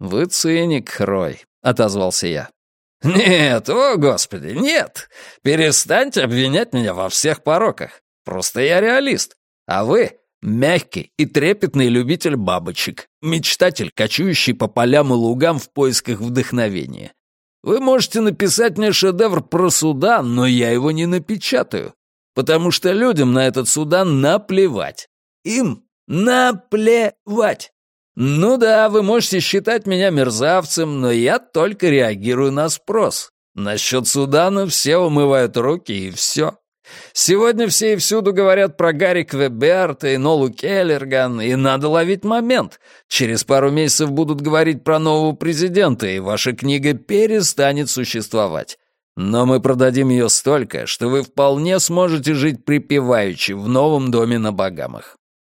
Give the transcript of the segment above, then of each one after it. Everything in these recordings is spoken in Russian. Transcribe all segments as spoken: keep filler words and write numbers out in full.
«Вы циник, Рой», — отозвался я. «Нет, о господи, нет! Перестаньте обвинять меня во всех пороках. Просто я реалист. А вы — мягкий и трепетный любитель бабочек, мечтатель, кочующий по полям и лугам в поисках вдохновения. Вы можете написать мне шедевр про Судан, но я его не напечатаю, потому что людям на этот Судан наплевать. Им наплевать. Ну да, вы можете считать меня мерзавцем, но я только реагирую на спрос. Насчет Судана все умывают руки, и все. Сегодня все и всюду говорят про Гарри Квеберта и Нолу Келлерган, и надо ловить момент. Через пару месяцев будут говорить про нового президента, и ваша книга перестанет существовать. Но мы продадим ее столько, что вы вполне сможете жить припеваючи в новом доме на Багамах».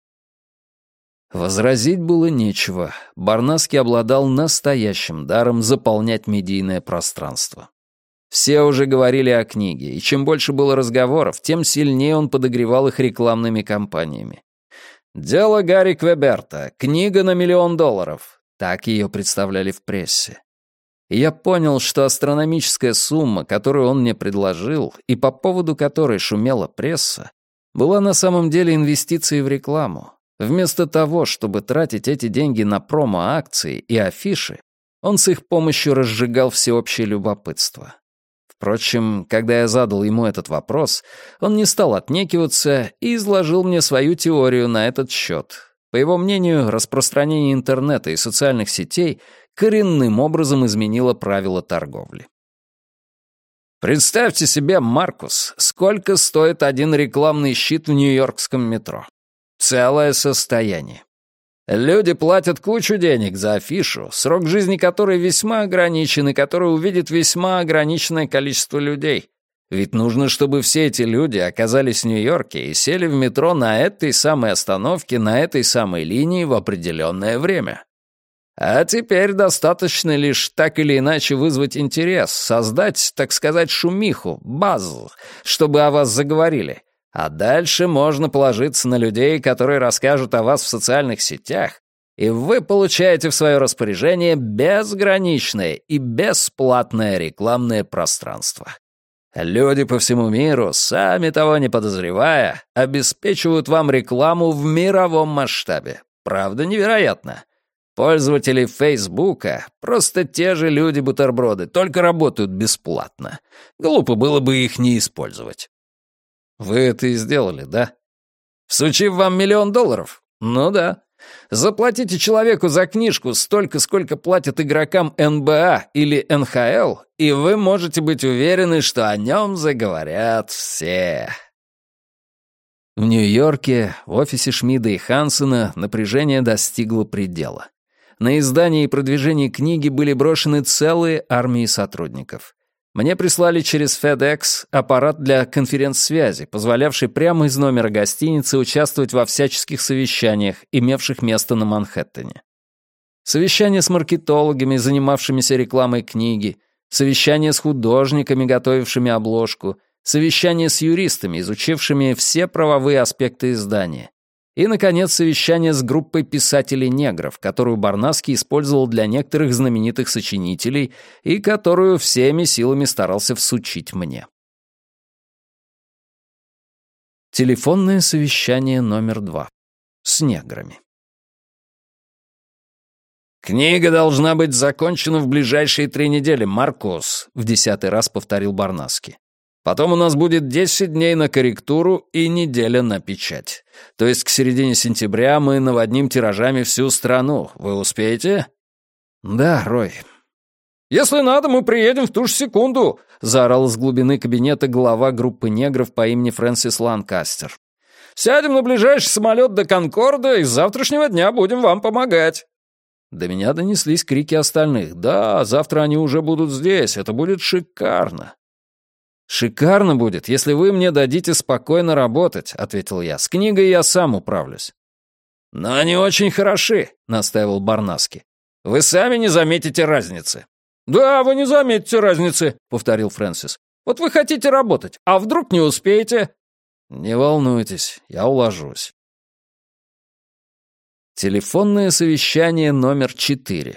Возразить было нечего. Барнаски обладал настоящим даром заполнять медийное пространство. Все уже говорили о книге, и чем больше было разговоров, тем сильнее он подогревал их рекламными кампаниями. «Дело Гарри Квеберта. Книга на миллион долларов». Так ее представляли в прессе. И я понял, что астрономическая сумма, которую он мне предложил, и по поводу которой шумела пресса, была на самом деле инвестицией в рекламу. Вместо того, чтобы тратить эти деньги на промо-акции и афиши, он с их помощью разжигал всеобщее любопытство. Впрочем, когда я задал ему этот вопрос, он не стал отнекиваться и изложил мне свою теорию на этот счет. По его мнению, распространение интернета и социальных сетей коренным образом изменило правила торговли. Представьте себе, Маркус, сколько стоит один рекламный щит в нью-йоркском метро. Целое состояние. Люди платят кучу денег за афишу, срок жизни которой весьма ограничен и который увидит весьма ограниченное количество людей. Ведь нужно, чтобы все эти люди оказались в Нью-Йорке и сели в метро на этой самой остановке, на этой самой линии в определенное время. А теперь достаточно лишь так или иначе вызвать интерес, создать, так сказать, шумиху, базу, чтобы о вас заговорили. А дальше можно положиться на людей, которые расскажут о вас в социальных сетях, и вы получаете в свое распоряжение безграничное и бесплатное рекламное пространство. Люди по всему миру, сами того не подозревая, обеспечивают вам рекламу в мировом масштабе. Правда, невероятно. Пользователи Фейсбука — просто те же люди-бутерброды, только работают бесплатно. Глупо было бы их не использовать. Вы это и сделали, да? Всучив вам миллион долларов? Ну да. Заплатите человеку за книжку столько, сколько платят игрокам эн бэ а или эн ха эл, и вы можете быть уверены, что о нем заговорят все. В Нью-Йорке, в офисе Шмида и Хансена, напряжение достигло предела. На издание и продвижение книги были брошены целые армии сотрудников. Мне прислали через FedEx аппарат для конференц-связи, позволявший прямо из номера гостиницы участвовать во всяческих совещаниях, имевших место на Манхэттене. Совещания с маркетологами, занимавшимися рекламой книги, совещания с художниками, готовившими обложку, совещания с юристами, изучившими все правовые аспекты издания. И, наконец, совещание с группой писателей-негров, которую Барнаски использовал для некоторых знаменитых сочинителей и которую всеми силами старался всучить мне. Телефонное совещание номер два. С неграми. «Книга должна быть закончена в ближайшие три недели, Маркус», — в десятый раз повторил Барнаски. «Потом у нас будет десять дней на корректуру и неделя на печать. То есть к середине сентября мы наводним тиражами всю страну. Вы успеете?» «Да, Рой». «Если надо, мы приедем в ту же секунду», — заорал из глубины кабинета глава группы негров по имени Фрэнсис Ланкастер. «Сядем на ближайший самолет до Конкорда и с завтрашнего дня будем вам помогать». До меня донеслись крики остальных. «Да, завтра они уже будут здесь. Это будет шикарно». «Шикарно будет, если вы мне дадите спокойно работать», — ответил я. «С книгой я сам управлюсь». «Но они очень хороши», — настаивал Барнаски. «Вы сами не заметите разницы». «Да, вы не заметите разницы», — повторил Фрэнсис. «Вот вы хотите работать, а вдруг не успеете?» «Не волнуйтесь, я уложусь». Телефонное совещание номер четыре.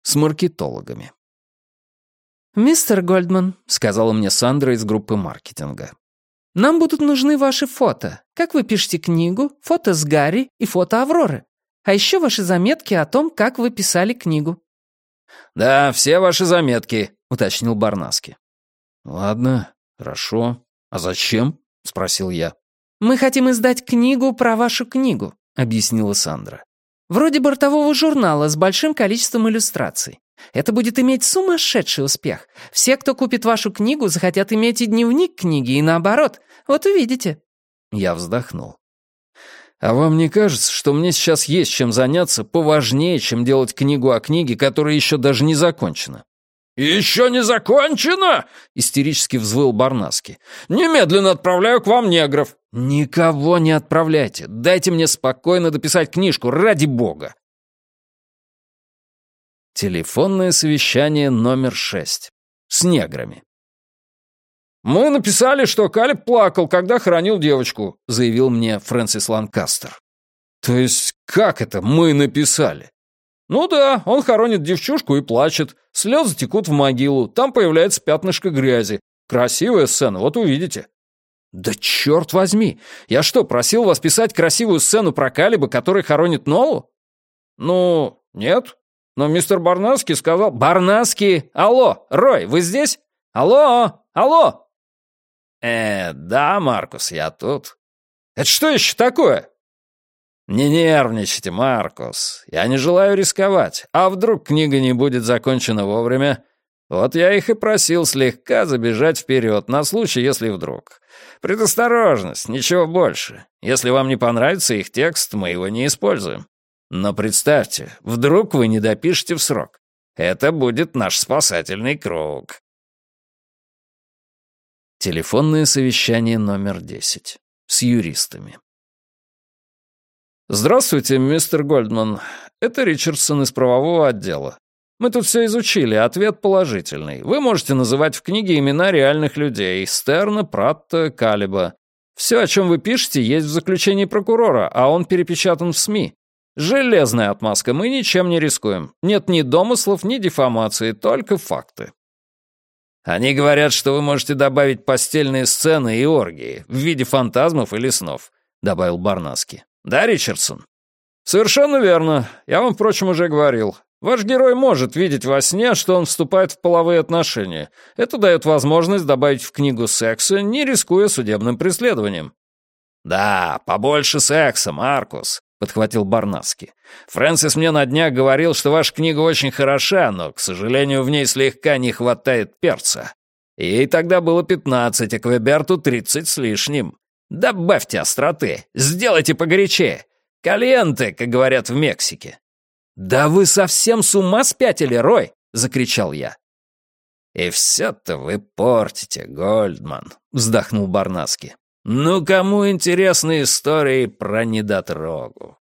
с маркетологами. «Мистер Гольдман», — сказала мне Сандра из группы маркетинга, «нам будут нужны ваши фото. Как вы пишете книгу, фото с Гарри и фото Авроры. А еще ваши заметки о том, как вы писали книгу». «Да, все ваши заметки», — уточнил Барнаски. «Ладно, хорошо. А зачем?» — спросил я. «Мы хотим издать книгу про вашу книгу», — объяснила Сандра. «Вроде бортового журнала с большим количеством иллюстраций. Это будет иметь сумасшедший успех. Все, кто купит вашу книгу, захотят иметь и дневник книги, и наоборот. Вот увидите». Я вздохнул. «А вам не кажется, что мне сейчас есть чем заняться поважнее, чем делать книгу о книге, которая еще даже не закончена?» «Еще не закончено?» — истерически взвыл Барнаски. «Немедленно отправляю к вам негров». «Никого не отправляйте. Дайте мне спокойно дописать книжку, ради бога». Телефонное совещание номер шесть. С неграми. «Мы написали, что Калеб плакал, когда хоронил девочку», — заявил мне Фрэнсис Ланкастер. «То есть как это мы написали?» «Ну да, он хоронит девчушку и плачет. Слезы текут в могилу, там появляется пятнышко грязи. Красивая сцена, вот увидите». «Да черт возьми! Я что, просил вас писать красивую сцену про Калеба, который хоронит Нолу?» «Ну, нет. Но мистер Барнаски сказал...» «Барнаски! Алло, Рой, вы здесь? Алло, алло!» «Э, да, Маркус, я тут». «Это что еще такое?» «Не нервничайте, Маркус. Я не желаю рисковать. А вдруг книга не будет закончена вовремя? Вот я их и просил слегка забежать вперед, на случай, если вдруг. Предосторожность, ничего больше. Если вам не понравится их текст, мы его не используем. Но представьте, вдруг вы не допишете в срок. Это будет наш спасательный круг». Телефонное совещание номер десять. С юристами. «Здравствуйте, мистер Гольдман. Это Ричардсон из правового отдела. Мы тут все изучили, ответ положительный. Вы можете называть в книге имена реальных людей: Стерна, Пратта, Калеба. Все, о чем вы пишете, есть в заключении прокурора, а он перепечатан в СМИ. Железная отмазка, мы ничем не рискуем. Нет ни домыслов, ни дефамации, только факты. Они говорят, что вы можете добавить постельные сцены и оргии в виде фантазмов или снов», — добавил Барнаски. «Да, Ричардсон?» «Совершенно верно. Я вам, впрочем, уже говорил. Ваш герой может видеть во сне, что он вступает в половые отношения. Это дает возможность добавить в книгу секса, не рискуя судебным преследованием». «Да, побольше секса, Маркус», — подхватил Барнаски. «Фрэнсис мне на днях говорил, что ваша книга очень хороша, но, к сожалению, в ней слегка не хватает перца. Ей тогда было пятнадцать, а Квеберту тридцать с лишним. Добавьте остроты, сделайте погорячее. Кальенте, как говорят в Мексике». «Да вы совсем с ума спятили, Рой!» — закричал я. «И все-то вы портите, Гольдман», — вздохнул Барнаски. «Ну, кому интересны истории про недотрогу?»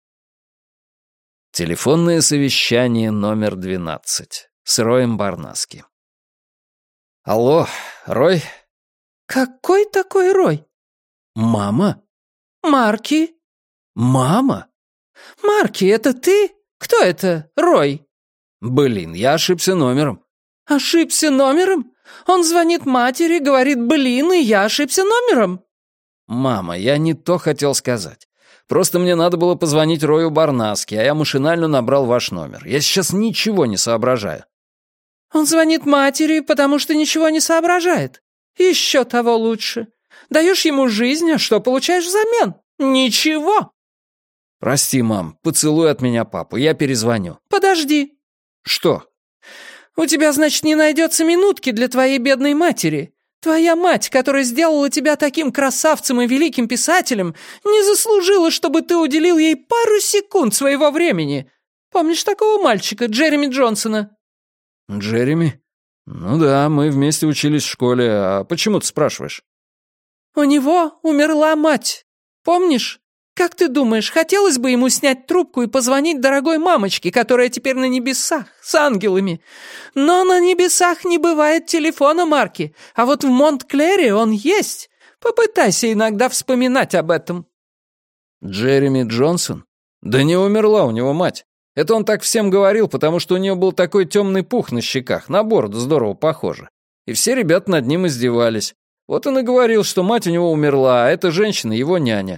Телефонное совещание номер двенадцать. С Роем Барнаски. «Алло, Рой?» «Какой такой Рой?» «Мама?» «Марки?» «Мама?» «Марки, это ты? Кто это, Рой?» «Блин, я ошибся номером». «Ошибся номером? Он звонит матери, говорит, блин, и я ошибся номером». «Мама, я не то хотел сказать. Просто мне надо было позвонить Рою Барнаски, а я машинально набрал ваш номер. Я сейчас ничего не соображаю». «Он звонит матери, потому что ничего не соображает. Еще того лучше. Даешь ему жизнь, а что получаешь взамен? Ничего». «Прости, мам, поцелуй от меня папу, я перезвоню». «Подожди». «Что?» «У тебя, значит, не найдется минутки для твоей бедной матери. Твоя мать, которая сделала тебя таким красавцем и великим писателем, не заслужила, чтобы ты уделил ей пару секунд своего времени. Помнишь такого мальчика, Джереми Джонсона?» «Джереми? Ну да, мы вместе учились в школе. А почему ты спрашиваешь?» «У него умерла мать. Помнишь? Как ты думаешь, хотелось бы ему снять трубку и позвонить дорогой мамочке, которая теперь на небесах, с ангелами? Но на небесах не бывает телефона, Марки, а вот в Монт-Клере он есть. Попытайся иногда вспоминать об этом». «Джереми Джонсон? Да не умерла у него мать. Это он так всем говорил, потому что у нее был такой темный пух на щеках, на бороду здорово похоже. И все ребята над ним издевались. Вот он и говорил, что мать у него умерла, а эта женщина его няня.